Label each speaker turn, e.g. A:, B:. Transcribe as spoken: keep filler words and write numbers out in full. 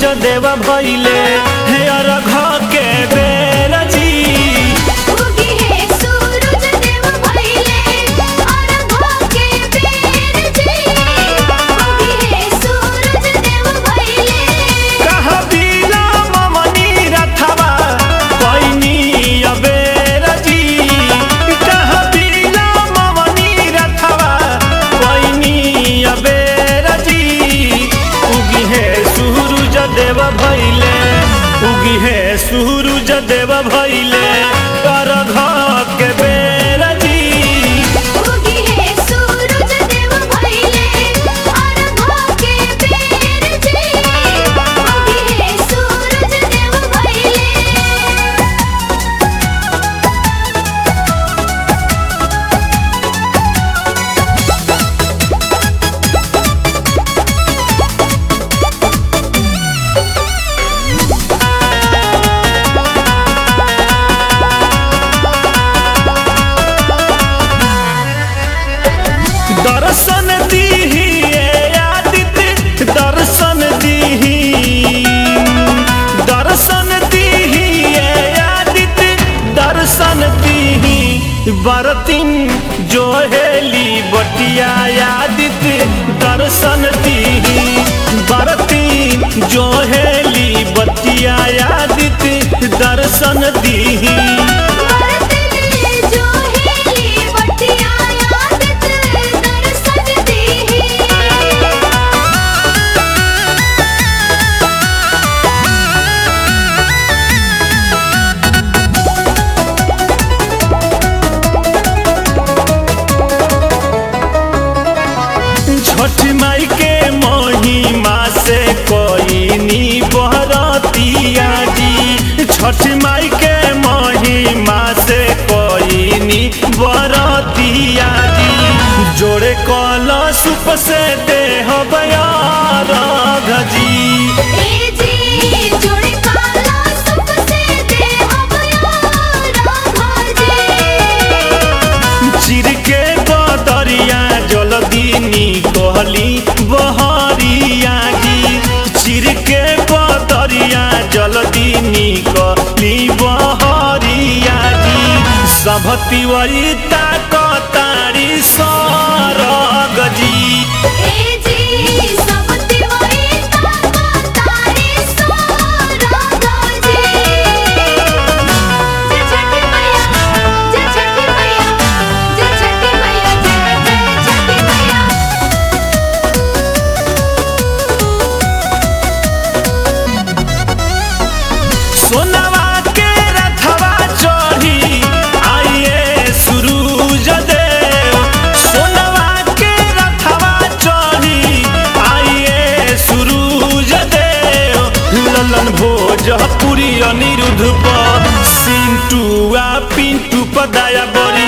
A: देव भइले हे अरघ के बेर जी।
B: उगी है सूरज देव भइले अरघ के बेर जी। उगी है सूरज देव भइले।
A: कहा बिना ममनी रथवा पैनी अबेर जी। कहा बिना ममनी रथवा पैनी अबेर जी। उगी है सूरज देव भइले उगी है सूरज देव भइले अरघ के बेर जी।
B: उगी है सूरज देव भइले अरघ के बेर जी। उगी है सूरज देव भइले।
A: दर्शन दीही आदित्य दर्शन दीही दर्शन दीही आदित्य दर्शन दीही। बरतिन जो हेली बटिया आदित्य दर्शन दीही। बरतिन जो हेली बटिया आदित्य दर्शन दीही। छठ माई के महिमा से कोई बहरतिया जी। छठ माई के महिमा से कोई बहरतिया जी। जोड़े कलशुप से देह बयारघ जी। चिर के बदरिया जलदीनी कहली बहरिया जी। चिर के बदरिया जलदीनी कहली बहरिया जी। सब तिवरिता कतारी सरग जी। सोनवा के रथवा चढ़ी आइए सूरज देव। सोनवा के रथवा चढ़ी आइए सूरज देव। ललन भोजपुरी अनिरुद्ध पर सिंटू आ पिंटू पर दया बड़ी।